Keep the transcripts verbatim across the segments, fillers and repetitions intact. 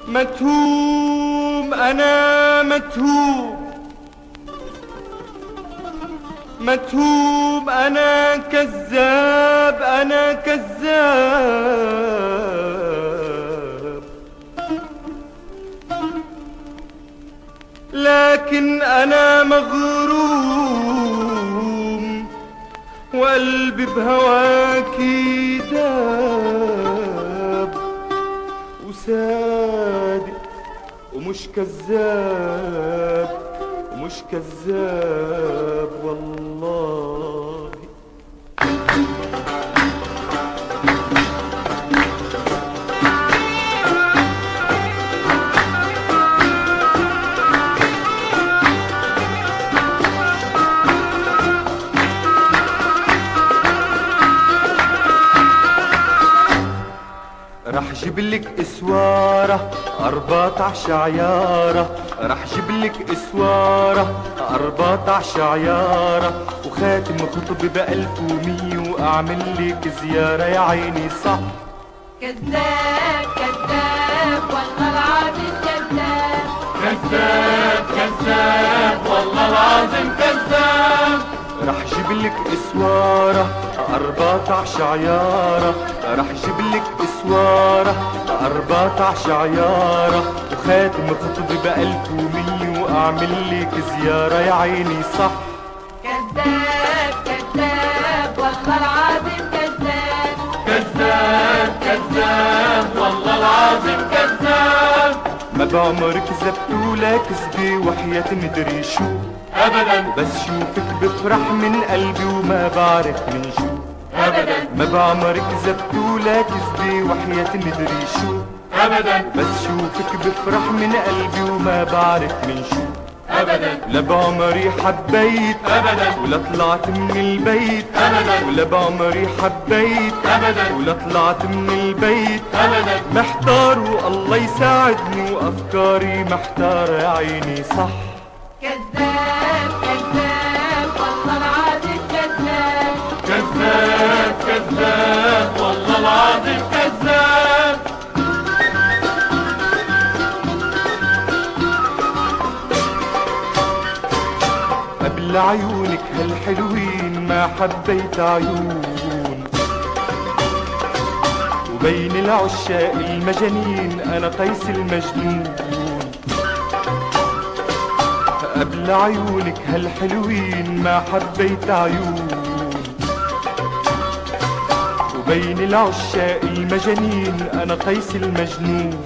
متهوم أنا متهوم، متهوم أنا كذاب، أنا كذاب، لكن أنا مغروم وقلبي بهواكي داب، وصادق ومش كذاب، ومش كذاب والله. رح جيبلك اسوارة أربعتعش عيارة، رح جيبلك اسوارة أربعتعش عيارة، وخاتم خطبي بألف ومية، وأعملك زيارة يا عيني صح. كذاب كذاب والله العظيم كذاب، كذاب كذاب والله العظيم كذاب. رح جيبلك اسوارة أربعتعش عيارة، رح جيبلك اسوارة أربعتعش عيارة، وخاتم خطبي بألف ومية، وأعملك زيارة يا عيني صح. كذاب كذاب والله العظيم كذاب، كذاب كذاب والله العظيم كذاب. ما بعمرك كذبت ولا كذبي وحياة مدري شو أبدا، بس شوفك بفرح من قلبي وما بعرف من شو أبدا. ما بعمرك كذبت ولا كذبي وحياة مدري شو أبدا، بس شوفك بفرح من قلبي وما بعرف من شو أبدا. لا بعمري حبيت أبدا ولا طلعت من البيت أبدا، ولا بعمري حبيت أبدا ولا طلعت من البيت أبدا. محتار والله يساعدني وأفكاري محتارة يا عيني صح. كذاب كذاب والله العظيم كذاب، كذاب كذاب والله العظيم كذاب. قبل عيونك هالحلوين ما حبيت عيون، وبين العشاق المجانين أنا قيس المجنون. قبل عيونك هالحلوين ما حبيت عيون، وبين العشاق المجانين أنا قيس المجنون.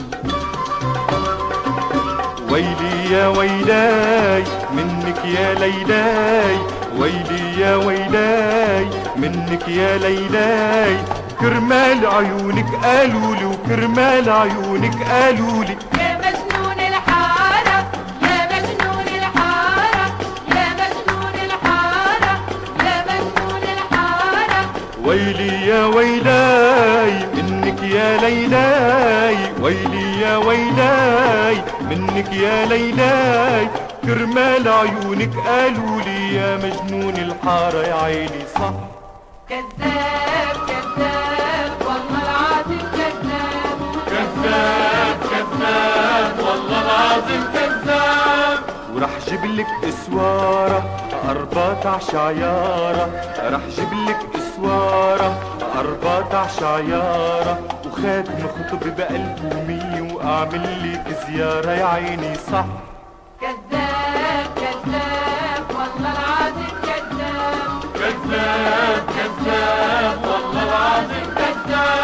ويلي يا ويلاي منك يا ليلاي، ويلي يا ويلاي منك يا ليلاي، كرمال عيونك قالولي وكرمال عيونك قالولي. يا مجنون الحارة يا مجنون الحارة يا مجنون الحارة يا مجنون الحارة. ويلي يا ويلاي منك يا ليلاي، ويلي يا ويلاي منك يا ليلاي، كرمال عيونك قالولي يا مجنون الحارة يا عيني صح. كذاب كذاب والله العظيم كذاب، كذاب كذاب والله العظيم كذاب. ورح جيبلك اسوارة أربعتعش عيارة، رح جيبلك اسوارة أربعتعش عيارة، وخاتم خطبي بألف ومية، وأعملك زيارة يا عيني صح. كذاب كذاب والله العظيم كذاب، كذاب كذاب والله العظيم كذاب.